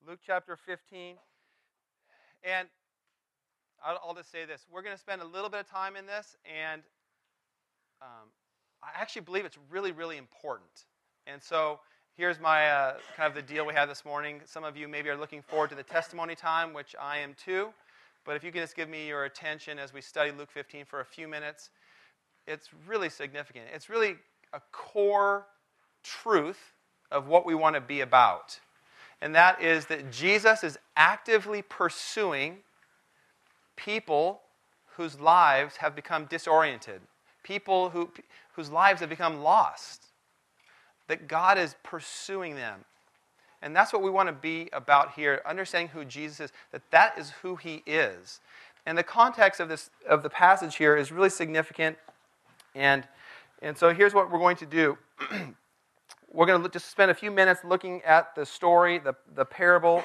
Luke chapter 15. And I'll just say this. We're going to spend a little bit of time in this, and I actually believe it's really, really important. And so here's my kind of the deal we had this morning. Some of you maybe are looking forward to the testimony time, which I am too. But if you could just give me your attention as we study Luke 15 for a few minutes, it's really significant. It's really a core truth of what we want to be about. And that is that Jesus is actively pursuing people whose lives have become disoriented, people whose lives have become lost, that God is pursuing them. And that's what we want to be about here, understanding who Jesus is, that is who he is. And the context of the passage here is really significant. And so here's what we're going to do. We're going to just spend a few minutes looking at the story, the parable.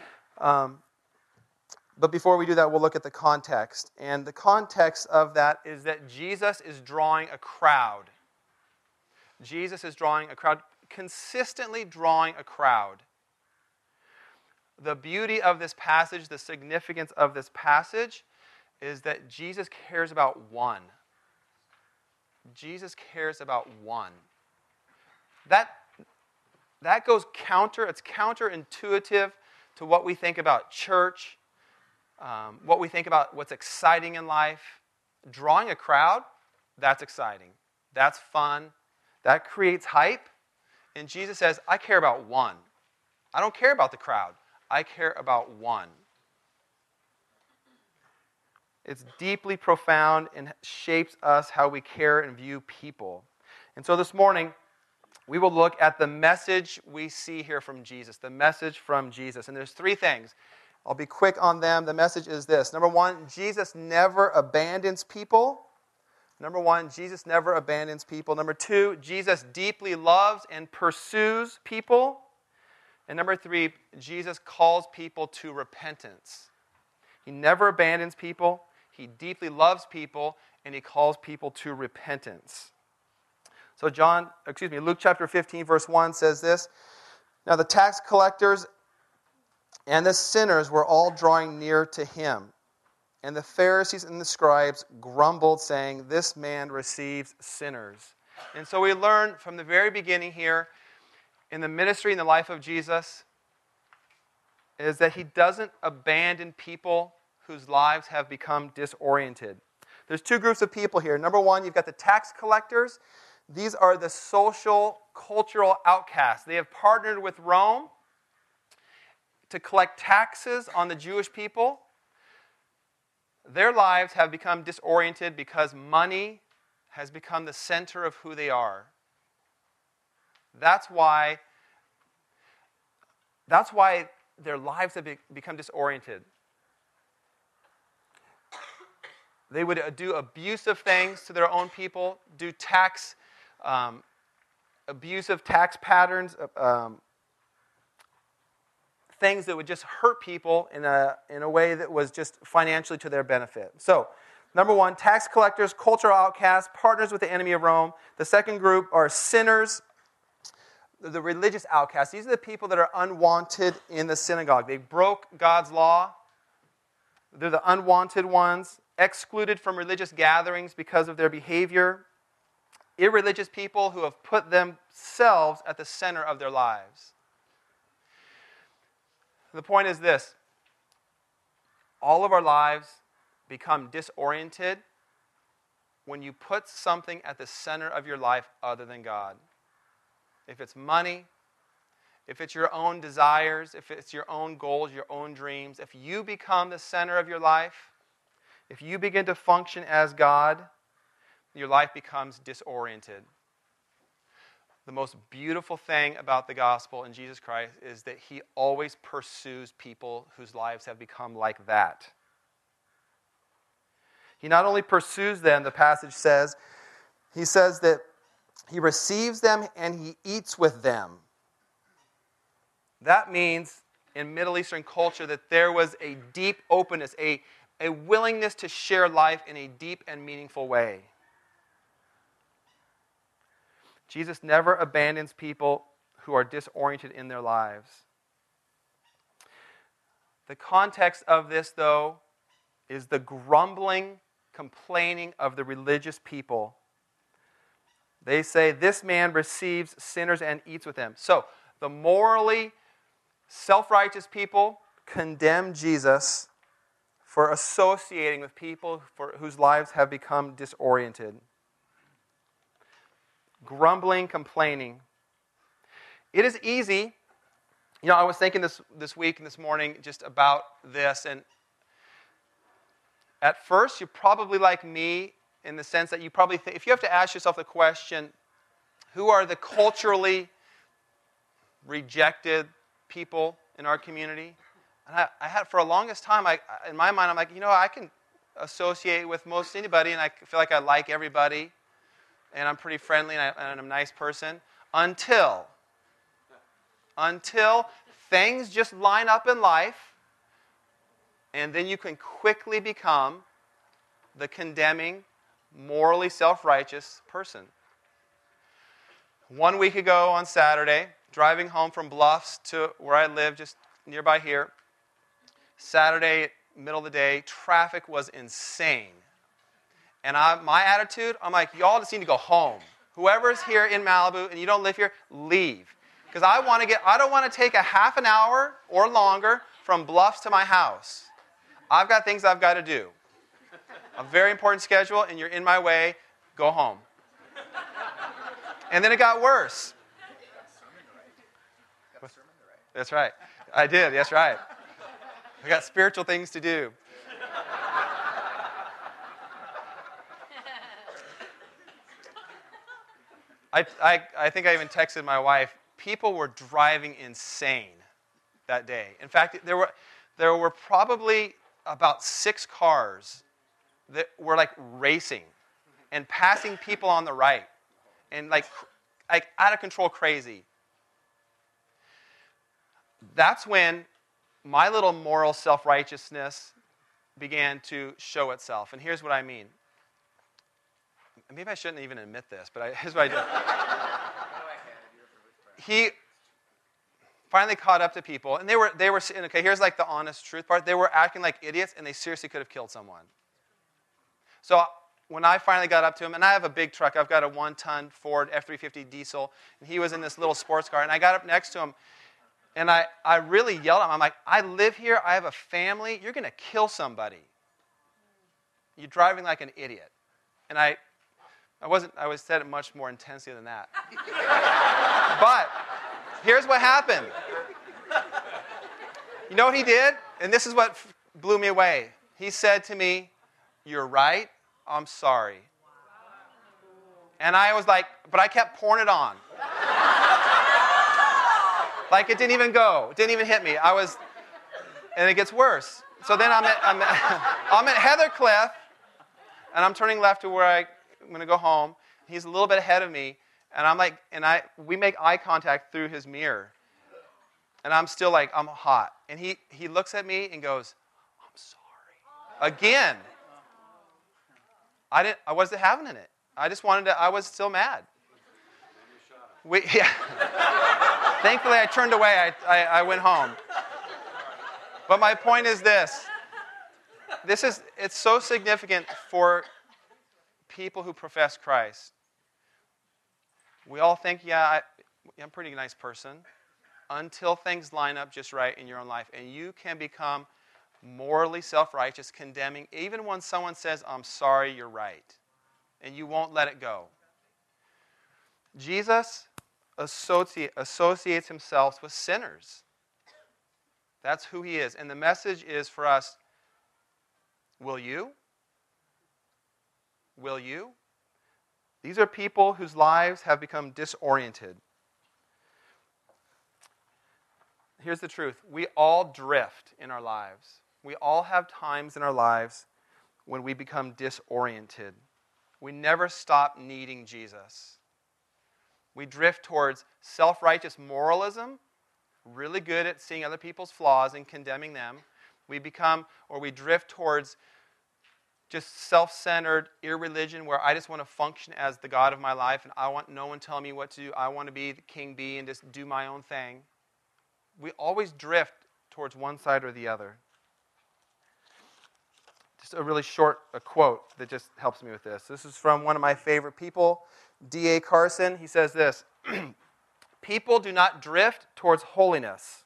But before we do that, we'll look at the context. And the context of that is that Jesus is drawing a crowd. Jesus is drawing a crowd, consistently drawing a crowd. The beauty of this passage, the significance of this passage, is that Jesus cares about one. Jesus cares about one. That goes it's counterintuitive to what we think about church, what we think about what's exciting in life. Drawing a crowd, that's exciting. That's fun. That creates hype. And Jesus says, I care about one. I don't care about the crowd. I care about one. It's deeply profound and shapes us how we care and view people. And so this morning, we will look at the message we see here from Jesus, the message from Jesus. And there's three things. I'll be quick on them. The message is this. Number one, Jesus never abandons people. Number one, Jesus never abandons people. Number two, Jesus deeply loves and pursues people. And number three, Jesus calls people to repentance. He never abandons people. He deeply loves people, and he calls people to repentance. So Luke chapter 15, verse 1 says this. Now the tax collectors and the sinners were all drawing near to him. And the Pharisees and the scribes grumbled, saying, this man receives sinners. And so we learn from the very beginning here, in the ministry and the life of Jesus, is that he doesn't abandon people whose lives have become disoriented. There's two groups of people here. Number one, you've got the tax collectors. These are the social, cultural outcasts. They have partnered with Rome to collect taxes on the Jewish people. Their lives have become disoriented because money has become the center of who they are. That's why their lives have become disoriented. They would do abusive things to their own people, do abusive tax patterns, things that would just hurt people in a way that was just financially to their benefit. So, number one, tax collectors, cultural outcasts, partners with the enemy of Rome. The second group are sinners, the religious outcasts. These are the people that are unwanted in the synagogue. They broke God's law. They're the unwanted ones, excluded from religious gatherings because of their behavior. Irreligious people who have put themselves at the center of their lives. The point is this. All of our lives become disoriented when you put something at the center of your life other than God. If it's money, if it's your own desires, if it's your own goals, your own dreams, if you become the center of your life, if you begin to function as God, your life becomes disoriented. The most beautiful thing about the gospel in Jesus Christ is that he always pursues people whose lives have become like that. He not only pursues them, the passage says, he says that he receives them and he eats with them. That means in Middle Eastern culture that there was a deep openness, a willingness to share life in a deep and meaningful way. Jesus never abandons people who are disoriented in their lives. The context of this, though, is the grumbling, complaining of the religious people. They say, this man receives sinners and eats with them. So, the morally self-righteous people condemn Jesus for associating with people whose lives have become disoriented. Grumbling, complaining. It is easy. I was thinking this week and this morning just about this, and at first you're probably like me in the sense that you probably think, if you have to ask yourself the question, who are the culturally rejected people in our community? And I had, for the longest time, in my mind, I'm like, I can associate with most anybody, and I feel like I like everybody, and I'm pretty friendly, and I'm a nice person, until things just line up in life, and then you can quickly become the condemning, morally self-righteous person. 1 week ago on Saturday, driving home from Bluffs to where I live, just nearby here, Saturday, middle of the day, traffic was insane. And my attitude, I'm like, y'all just need to go home. Whoever's here in Malibu and you don't live here, leave. Because I don't want to take a half an hour or longer from Bluffs to my house. I've got things I've got to do. A very important schedule, and you're in my way, go home. And then it got worse. That's right. I did, that's right. I got spiritual things to do. I think I even texted my wife, people were driving insane that day. In fact, there were probably about 6 cars that were like racing and passing people on the right and like out of control crazy. That's when my little moral self-righteousness began to show itself. And here's what I mean. Maybe I shouldn't even admit this, but here's what I did. He finally caught up to people, and they were okay, here's like the honest truth part. They were acting like idiots, and they seriously could have killed someone. So when I finally got up to him, and I have a big truck. I've got a 1-ton Ford F-350 diesel, and he was in this little sports car, and I got up next to him, and I really yelled at him. I'm like, I live here. I have a family. You're going to kill somebody. You're driving like an idiot. And I said it much more intensely than that. But here's what happened. You know what he did? And this is what blew me away. He said to me, "You're right. I'm sorry." And I was like, but I kept pouring it on. Like it didn't even go. It didn't even hit me. And it gets worse. So then I'm at Heathercliff, and I'm turning left to where I'm going to go home. He's a little bit ahead of me, and I'm like, we make eye contact through his mirror, and I'm still like, I'm hot. And he looks at me and goes, "I'm sorry." Again. I wasn't having it. I was still mad. Thankfully, I turned away. I went home. But my point is this. It's so significant for people who profess Christ. We all think, I'm a pretty nice person, until things line up just right in your own life. And you can become morally self-righteous, condemning, even when someone says, "I'm sorry, you're right." And you won't let it go. Jesus associates himself with sinners. That's who he is. And the message is for us, will you? Will you? These are people whose lives have become disoriented. Here's the truth. We all drift in our lives. We all have times in our lives when we become disoriented. We never stop needing Jesus. We drift towards self-righteous moralism, really good at seeing other people's flaws and condemning them. We drift towards just self-centered irreligion where I just want to function as the God of my life and I want no one telling me what to do. I want to be the king bee and just do my own thing. We always drift towards one side or the other. Just a really short quote that just helps me with this. This is from one of my favorite people, D.A. Carson. He says this, people do not drift towards holiness.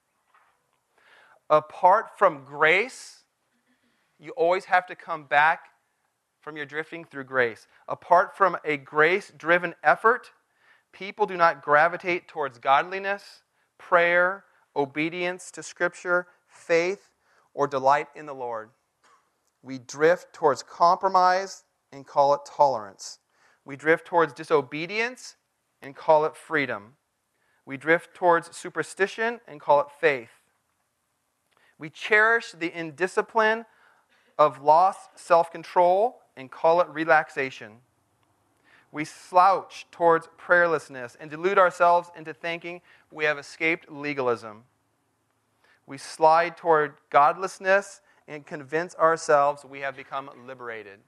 Apart from grace, you always have to come back from your drifting through grace. Apart from a grace-driven effort, people do not gravitate towards godliness, prayer, obedience to Scripture, faith, or delight in the Lord. We drift towards compromise and call it tolerance. We drift towards disobedience and call it freedom. We drift towards superstition and call it faith. We cherish the indiscipline of lost self-control and call it relaxation. We slouch towards prayerlessness and delude ourselves into thinking we have escaped legalism. We slide toward godlessness and convince ourselves we have become liberated.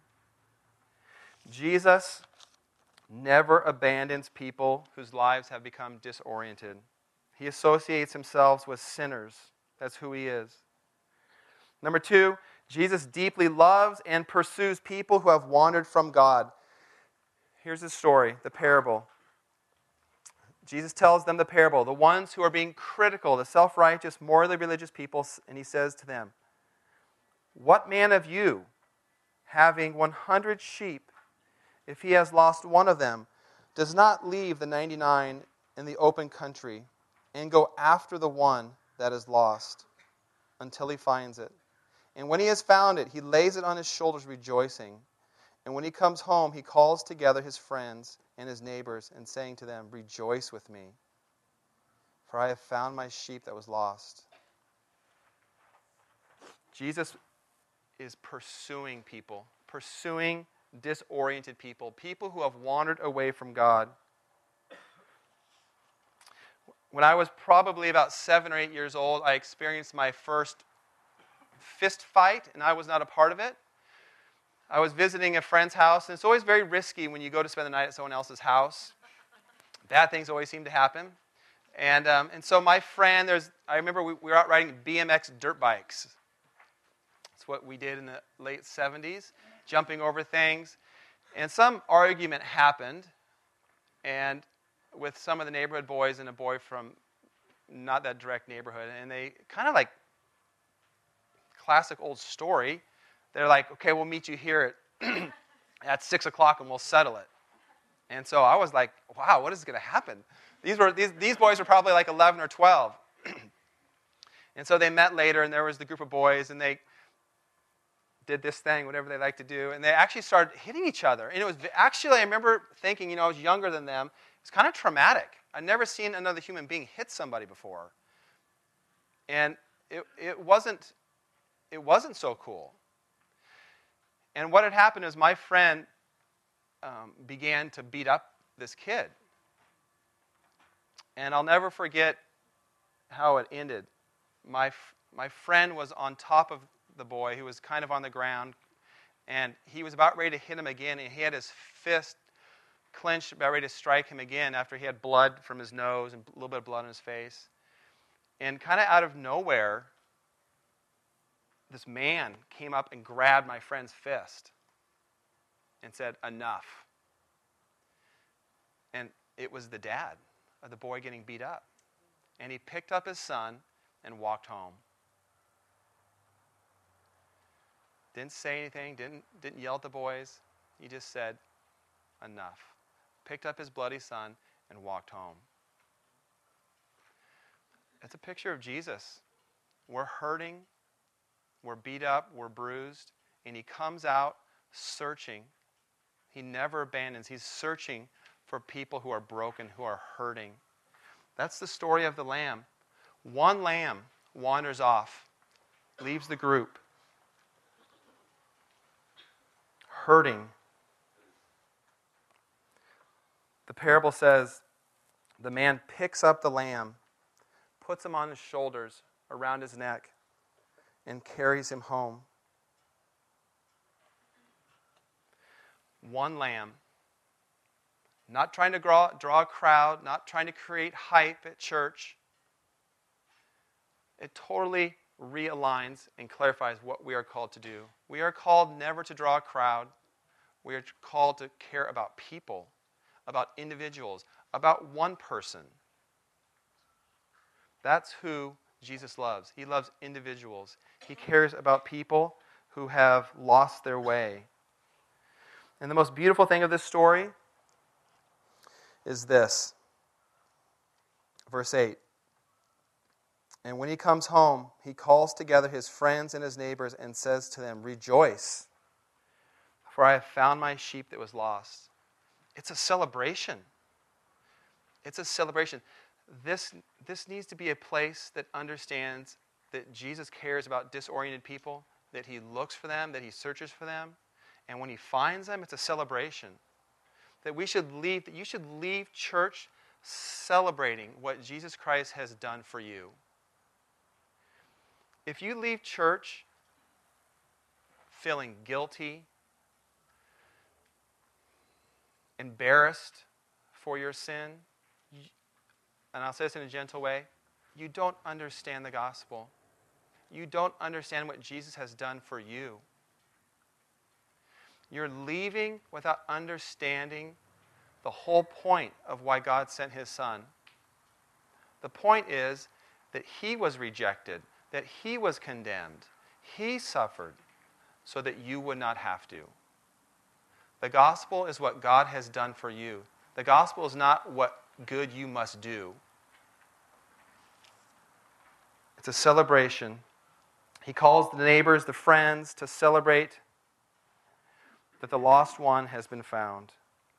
Jesus never abandons people whose lives have become disoriented. He associates himself with sinners. That's who he is. Number 2, Jesus deeply loves and pursues people who have wandered from God. Here's the story, the parable. Jesus tells them the parable, the ones who are being critical, the self-righteous, morally religious people, and he says to them, "What man of you, having 100 sheep, if he has lost one of them, does not leave the 99 in the open country and go after the one that is lost until he finds it? And when he has found it, he lays it on his shoulders rejoicing. And when he comes home, he calls together his friends and his neighbors and saying to them, 'Rejoice with me, for I have found my sheep that was lost.'" Jesus is pursuing people, pursuing disoriented people, people who have wandered away from God. When I was probably about 7 or 8 years old, I experienced my first fist fight, and I was not a part of it. I was visiting a friend's house, and it's always very risky when you go to spend the night at someone else's house. Bad things always seem to happen. And so my friend, I remember we were out riding BMX dirt bikes. That's what we did in the late 70s, jumping over things. And some argument happened, and with some of the neighborhood boys and a boy from not that direct neighborhood, and they kind of like classic old story. They're like, "Okay, we'll meet you here at 6 o'clock and we'll settle it." And so I was like, wow, what is going to happen? These boys were probably like 11 or 12. And so they met later, and there was the group of boys, and they did this thing, whatever they like to do, and they actually started hitting each other. And it was actually, I remember thinking, I was younger than them, it's kind of traumatic. I'd never seen another human being hit somebody before. And it wasn't so cool. And what had happened is my friend began to beat up this kid. And I'll never forget how it ended. My friend was on top of the boy, who was kind of on the ground, and he was about ready to hit him again, and he had his fist clenched, about ready to strike him again after he had blood from his nose and a little bit of blood on his face. And kind of out of nowhere, this man came up and grabbed my friend's fist and said, "Enough." And it was the dad of the boy getting beat up. And he picked up his son and walked home. Didn't say anything, didn't yell at the boys. He just said, "Enough." Picked up his bloody son and walked home. That's a picture of Jesus. We're hurting, we're beat up, we're bruised, and he comes out searching. He never abandons. He's searching for people who are broken, who are hurting. That's the story of the lamb. One lamb wanders off, leaves the group, hurting. The parable says, the man picks up the lamb, puts him on his shoulders, around his neck, and carries him home. One lamb. Not trying to draw a crowd, not trying to create hype at church. It totally realigns and clarifies what we are called to do. We are called never to draw a crowd. We are called to care about people, about individuals, about one person. That's who Jesus loves. He loves individuals. He cares about people who have lost their way. And the most beautiful thing of this story is this. Verse 8. And when he comes home, he calls together his friends and his neighbors and says to them, "Rejoice, for I have found my sheep that was lost." It's a celebration. It's a celebration. This needs to be a place that understands that Jesus cares about disoriented people, that he looks for them, that he searches for them. And when he finds them, it's a celebration. That you should leave church celebrating what Jesus Christ has done for you. If you leave church feeling guilty, embarrassed for your sin, and I'll say this in a gentle way, you don't understand the gospel. You don't understand what Jesus has done for you. You're leaving without understanding the whole point of why God sent his Son. The point is that he was rejected, that he was condemned, he suffered so that you would not have to. The gospel is what God has done for you. The gospel is not what good you must do. It's a celebration. He calls the neighbors, the friends, to celebrate that the lost one has been found.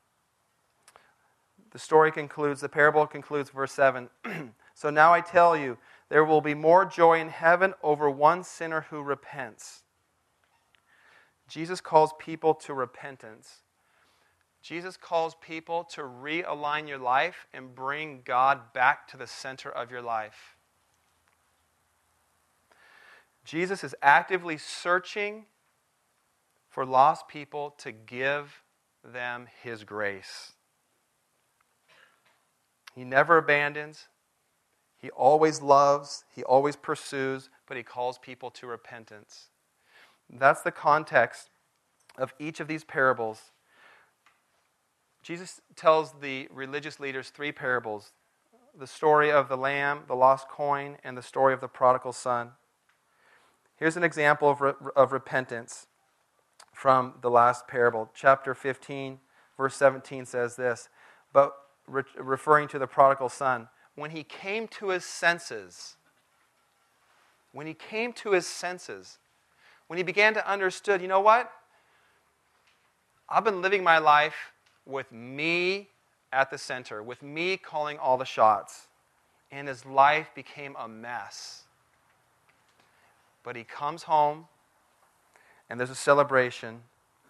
The parable concludes, verse 7. So now I tell you, there will be more joy in heaven over one sinner who repents. Jesus calls people to repentance. Jesus calls people to realign your life and bring God back to the center of your life. Jesus is actively searching for lost people to give them his grace. He never abandons. He always loves. He always pursues, but he calls people to repentance. That's the context of each of these parables. Jesus tells the religious leaders 3 parables: the story of the lamb, the lost coin, and the story of the prodigal son. Here's an example of repentance from the last parable. Chapter 15, verse 17 says this, but referring to the prodigal son, when he came to his senses, when he began to understand, you know what? I've been living my life with me at the center, with me calling all the shots. And his life became a mess. But he comes home, and there's a celebration.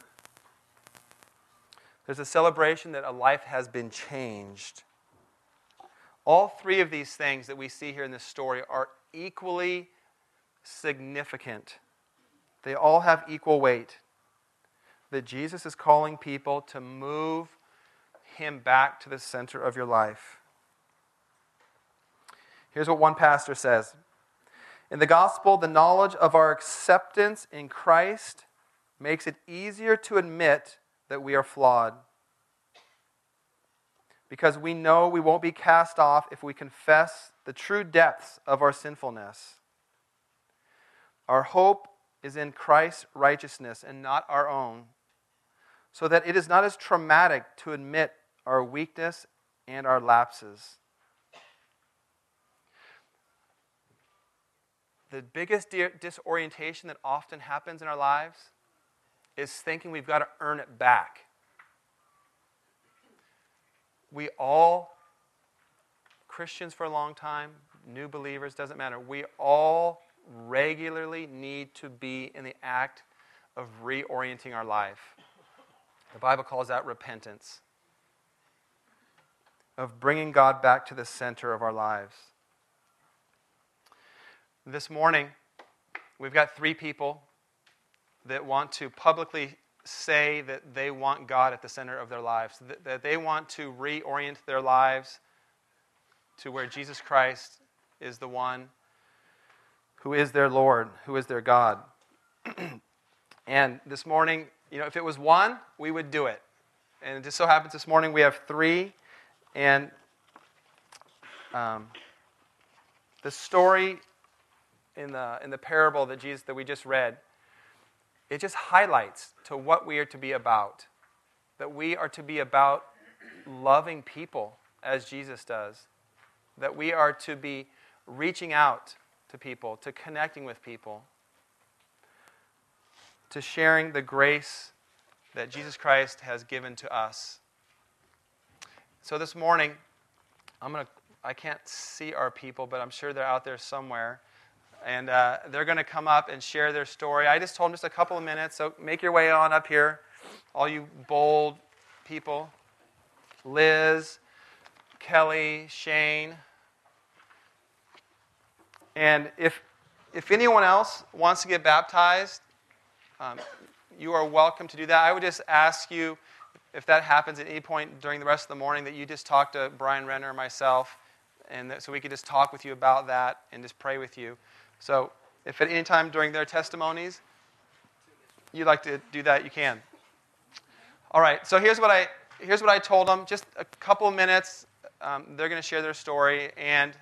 There's a celebration that a life has been changed. All 3 of these things that we see here in this story are equally significant. They all have equal weight. That Jesus is calling people to move him back to the center of your life. Here's what one pastor says. In the gospel, the knowledge of our acceptance in Christ makes it easier to admit that we are flawed. Because we know we won't be cast off if we confess the true depths of our sinfulness. Our hope is in Christ's righteousness and not our own, so that it is not as traumatic to admit our weakness and our lapses. The biggest disorientation that often happens in our lives is thinking we've got to earn it back. We all, Christians for a long time, new believers, doesn't matter. We all regularly need to be in the act of reorienting our life. The Bible calls that repentance. Of bringing God back to the center of our lives. This morning, we've got 3 people that want to publicly say that they want God at the center of their lives, that they want to reorient their lives to where Jesus Christ is the one who is their Lord, who is their God. And this morning, if it was one, we would do it. And it just so happens this morning we have three. And the story in the parable that we just read, it just highlights to what we are to be about. That we are to be about loving people as Jesus does. That we are to be reaching out to people, to connecting with people, to sharing the grace that Jesus Christ has given to us. So this morning, I can't see our people, but I'm sure they're out there somewhere. And they're going to come up and share their story. I just told them just a couple of minutes, so make your way on up here. All you bold people. Liz, Kelly, Shane. And if anyone else wants to get baptized, you are welcome to do that. I would just ask you, if that happens at any point during the rest of the morning, that you just talk to Brian Renner or myself, and so we could just talk with you about that and just pray with you. So if at any time during their testimonies you'd like to do that, you can. All right, so here's what I told them. Just a couple of minutes. They're going to share their story, and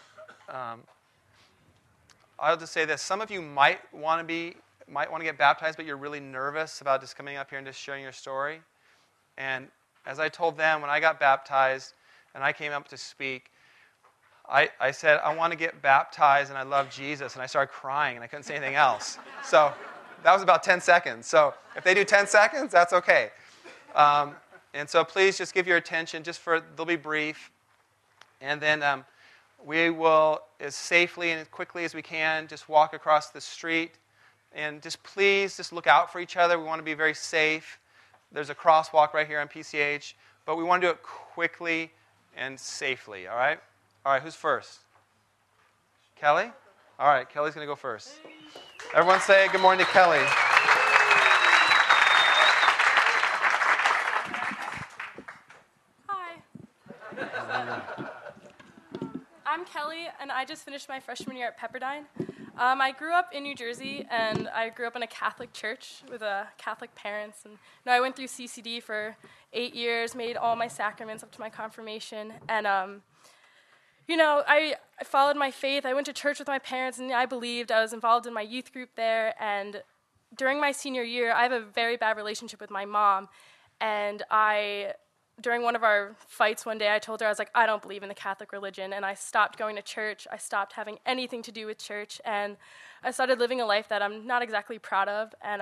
I'll just say this. Some of you might want to get baptized, but you're really nervous about just coming up here and just sharing your story. And as I told them, when I got baptized and I came up to speak, I said, I want to get baptized and I love Jesus. And I started crying and I couldn't say anything else. So that was about 10 seconds. So if they do 10 seconds, that's okay. And so please just give your attention, they'll be brief. And then we will, as safely and as quickly as we can, just walk across the street. And please look out for each other. We want to be very safe. There's a crosswalk right here on PCH. But we want to do it quickly and safely, all right? All right, who's first? Kelly? All right, Kelly's going to go first. Everyone say good morning to Kelly. Hi. I'm Kelly, and I just finished my freshman year at Pepperdine. I grew up in New Jersey, and I grew up in a Catholic church with Catholic parents. And I went through CCD for 8 years, made all my sacraments up to my confirmation. And, I followed my faith. I went to church with my parents, and I believed. I was involved in my youth group there. And during my senior year, I have a very bad relationship with my mom. And during one of our fights one day, I told her, I was like, I don't believe in the Catholic religion, and I stopped going to church. I stopped having anything to do with church, and I started living a life that I'm not exactly proud of, and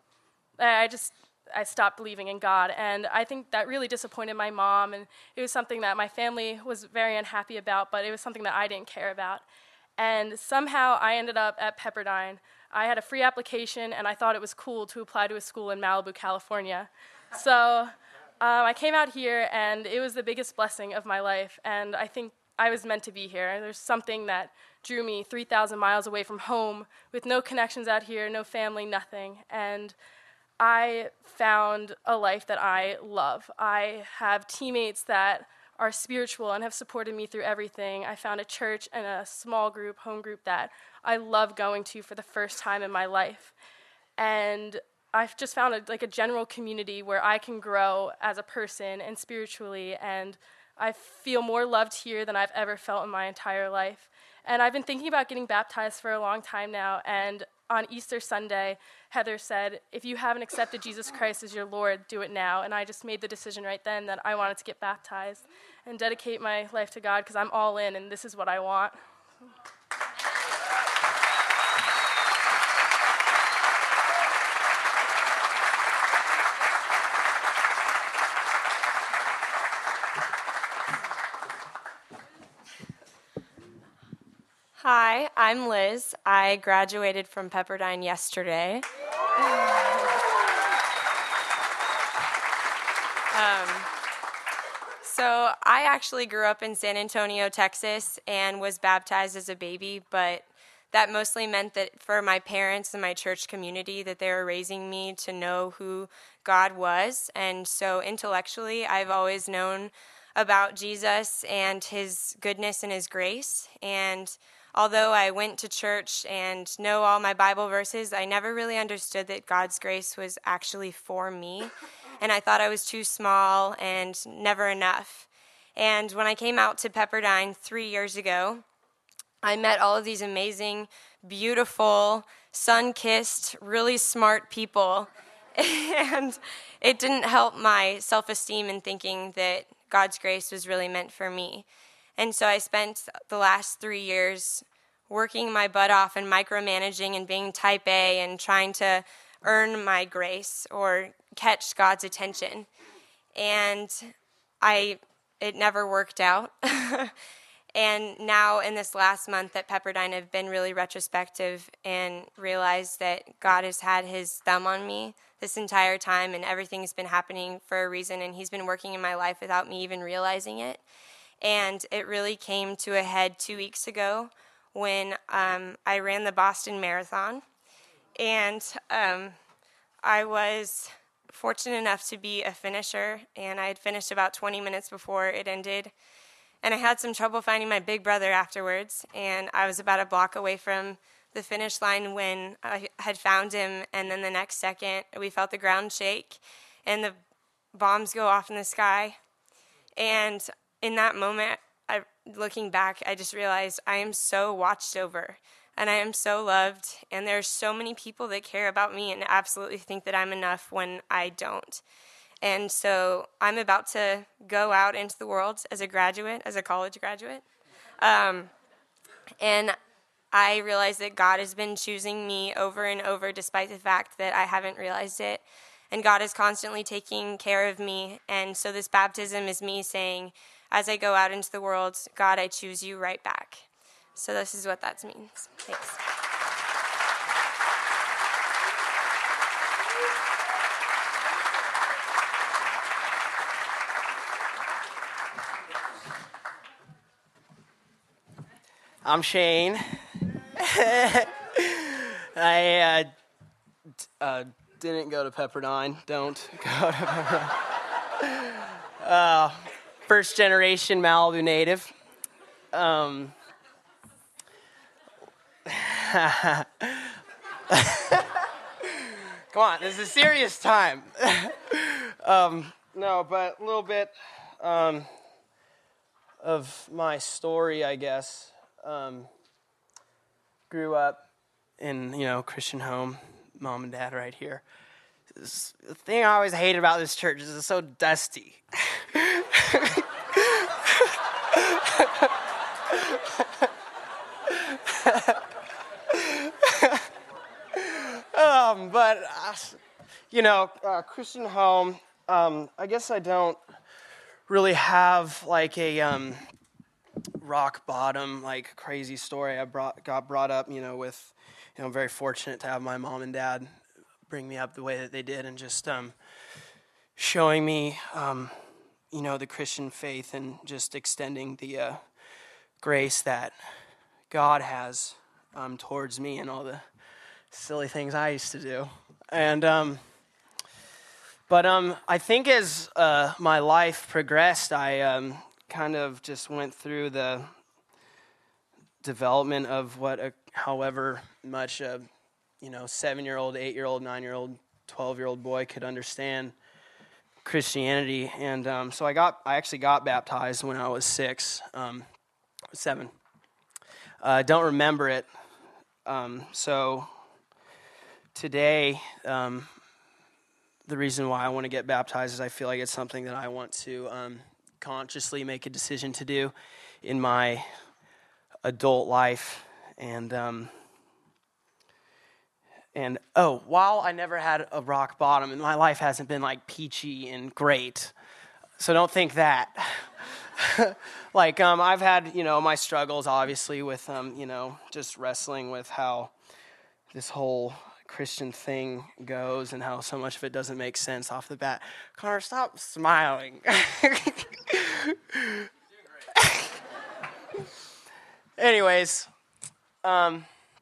I stopped believing in God, and I think that really disappointed my mom, and it was something that my family was very unhappy about, but it was something that I didn't care about, and somehow I ended up at Pepperdine. I had a free application, and I thought it was cool to apply to a school in Malibu, California, so I came out here, and it was the biggest blessing of my life, and I think I was meant to be here. There's something that drew me 3,000 miles away from home with no connections out here, no family, nothing, and I found a life that I love. I have teammates that are spiritual and have supported me through everything. I found a church and a small group, home group, that I love going to for the first time in my life, and I've just found a general community where I can grow as a person and spiritually, and I feel more loved here than I've ever felt in my entire life. And I've been thinking about getting baptized for a long time now, and on Easter Sunday, Heather said, if you haven't accepted Jesus Christ as your Lord, do it now. And I just made the decision right then that I wanted to get baptized and dedicate my life to God because I'm all in, and this is what I want. Hi, I'm Liz. I graduated from Pepperdine yesterday. So I actually grew up in San Antonio, Texas, and was baptized as a baby, but that mostly meant that for my parents and my church community that they were raising me to know who God was. And so intellectually, I've always known about Jesus and his goodness and his grace. And although I went to church and know all my Bible verses, I never really understood that God's grace was actually for me. And I thought I was too small and never enough. And when I came out to Pepperdine 3 years ago, I met all of these amazing, beautiful, sun-kissed, really smart people. And it didn't help my self-esteem in thinking that God's grace was really meant for me. And so I spent the last 3 years working my butt off and micromanaging and being type A and trying to earn my grace or catch God's attention. And it never worked out. And now in this last month at Pepperdine, I've been really retrospective and realized that God has had his thumb on me this entire time, and everything's been happening for a reason, and he's been working in my life without me even realizing it. And it really came to a head 2 weeks ago when I ran the Boston Marathon. And I was fortunate enough to be a finisher, and I had finished about 20 minutes before it ended. And I had some trouble finding my big brother afterwards, and I was about a block away from the finish line when I had found him, and then the next second we felt the ground shake and the bombs go off in the sky. And in that moment, looking back, I just realized I am so watched over, and I am so loved, and there are so many people that care about me and absolutely think that I'm enough when I don't. And so I'm about to go out into the world as a graduate, as a college graduate. And I realize that God has been choosing me over and over despite the fact that I haven't realized it. And God is constantly taking care of me. And so this baptism is me saying, as I go out into the world, God, I choose you right back. So this is what that means. Thanks. I'm Shane. I didn't go to Pepperdine. Don't go to Pepperdine. First generation Malibu native. Come on, this is a serious time. No, but a little bit of my story, I guess. Grew up in, Christian home, mom and dad right here. The thing I always hated about this church is it's so dusty. Christian home, I guess I don't really have like a rock bottom, like crazy story. I got brought up, with, I'm very fortunate to have my mom and dad bring me up the way that they did, and just showing me, the Christian faith, and just extending the grace that God has towards me and all the silly things I used to do. And I think as my life progressed, I kind of just went through the development of what however much a 7-year-old, 8-year-old, 9-year-old, 12-year-old boy could understand Christianity. And so I actually got baptized when I was 7. Don't remember it. So today, the reason why I want to get baptized is I feel like it's something that I want to consciously make a decision to do in my adult life. And while I never had a rock bottom, and my life hasn't been like peachy and great, so don't think that. I've had, my struggles obviously with, just wrestling with how this whole Christian thing goes and how so much of it doesn't make sense off the bat. Connor, stop smiling. Anyways, so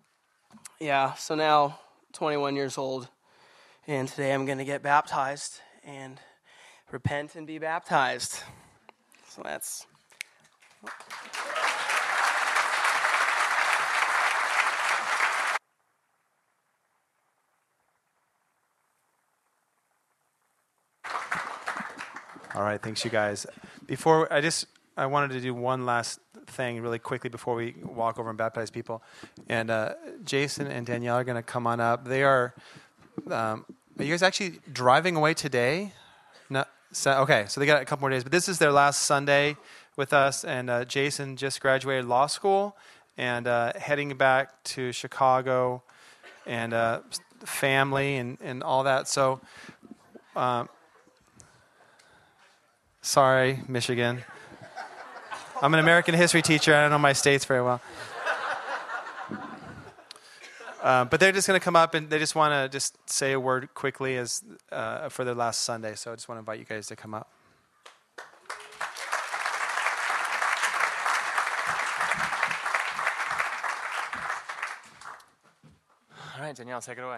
now 21 years old, and today I'm going to get baptized and repent and be baptized. So that's... All right, thanks, you guys. I wanted to do one last thing really quickly before we walk over and baptize people. And Jason and Danielle are going to come on up. They are you guys actually driving away today? No, okay, so they got a couple more days. But this is their last Sunday with us. And Jason just graduated law school and heading back to Chicago and family and all that. So, sorry, Michigan. I'm an American history teacher. I don't know my states very well. But they're just going to come up and they just want to just say a word quickly as for their last Sunday. So I just want to invite you guys to come up. All right, Danielle, take it away.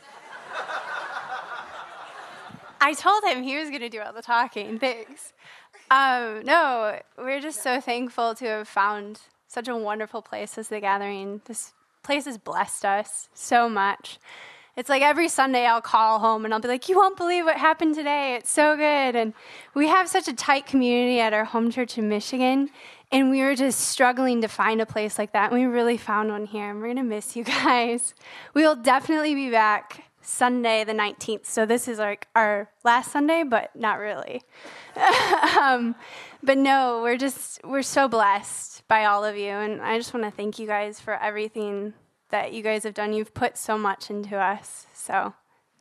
I told him he was going to do all the talking. Thanks. No, we're just so thankful to have found such a wonderful place as the Gathering. This place has blessed us so much. It's like every Sunday I'll call home and I'll be like, you won't believe what happened today. It's so good. And we have such a tight community at our home church in Michigan. And we were just struggling to find a place like that. And we really found one here. And we're going to miss you guys. We will definitely be back Sunday the 19th. So this is like our last Sunday, but not really. But no, we're so blessed by all of you. And I just want to thank you guys for everything that you guys have done. You've put so much into us. So.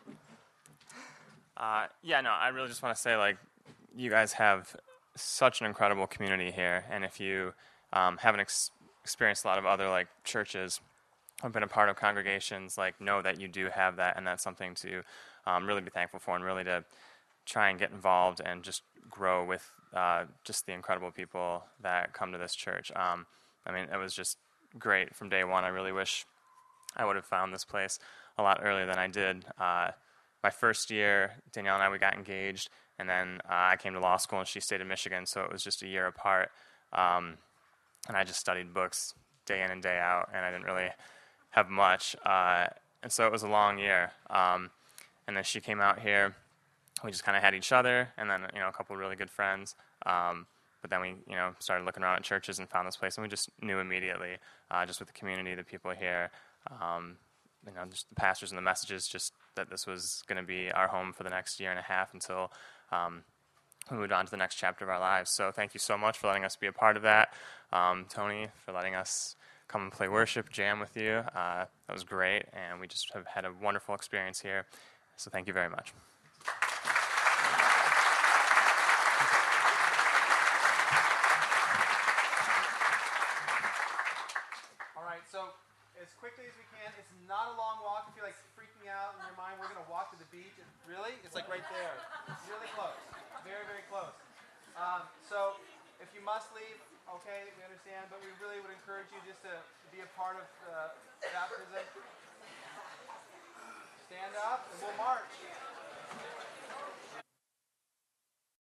I really just want to say, you guys have such an incredible community here. And if you haven't experienced a lot of other, churches, I've been a part of congregations, know that you do have that, and that's something to really be thankful for and really to try and get involved and just grow with just the incredible people that come to this church. It was just great from day one. I really wish I would have found this place a lot earlier than I did. My first year, Danielle and we got engaged, and then I came to law school, and she stayed in Michigan, so it was just a year apart. And I just studied books day in and day out, and I didn't really have much, and so it was a long year. And then she came out here. We just kind of had each other, and then a couple of really good friends. But then we started looking around at churches and found this place, and we just knew immediately, just with the community, the people here, just the pastors and the messages, just that this was going to be our home for the next year and a half until we moved on to the next chapter of our lives. So thank you so much for letting us be a part of that. Tony, for letting us come and play worship, jam with you. That was great, and we just have had a wonderful experience here. So thank you very much. All right, so as quickly as we can, it's not a long walk. If you're freaking out in your mind, we're going to walk to the beach. Really? It's right there. It's really close. Very, very close. So if you must leave, okay, we understand, but we really would encourage you just to be a part of baptism. Stand up and we'll march.